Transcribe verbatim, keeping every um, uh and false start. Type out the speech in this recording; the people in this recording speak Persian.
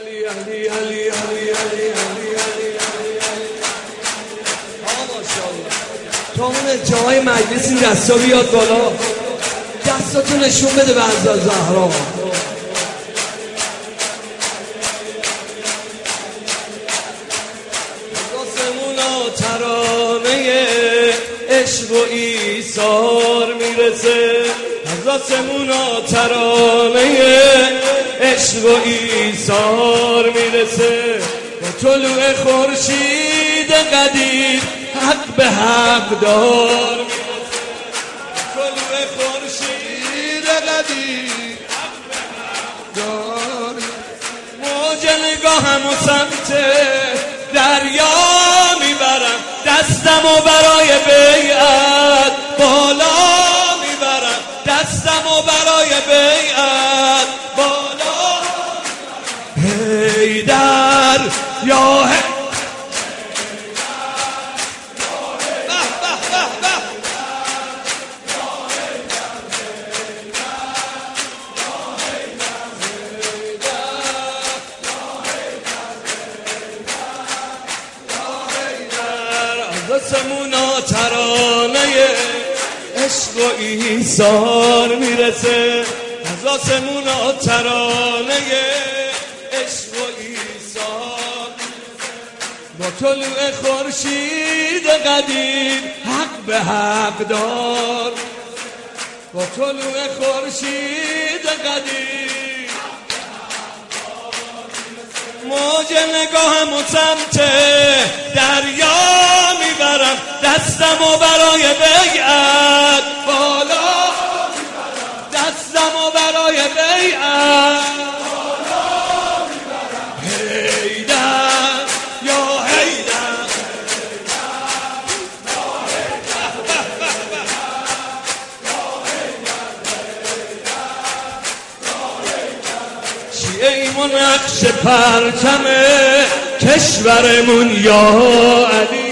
علی علی علی علی علی علی علی آقا ماشاءالله. تا اون جاهای مجلس این دستا بیاد بالا، دستاتو نشون بده به حضرت زهرا. آسمونا ترانه عشق و ایثار میرسه، از آسمونا ترانه عشق و ایثار میرسه، با طلوع خورشید قدیر حق به حق دار میرسه، طلوع خورشید قدیر حق به حق دار میرسه. موج نگاهم و سمت دریا میبرم، دستمو برای بیعت بالا میبرم، دستمو برای بیعت بالا. حیدر یا حیدر آسمونا ترانه عشق و ایثار میرسه، از آسمونا ترانه عشق و ایثار میرسه، با طلوع خورشید قدیم حق به حق دار، با طلوع خورشید قدیم موج نگاهم و سمت دریا میبرم، دستمو برای بیعت بالا میبرم، دستمو برای بیعت بالا میبرم. حیدر یا حیدر شیعیم و نقش پرچم کشورمون یا علی.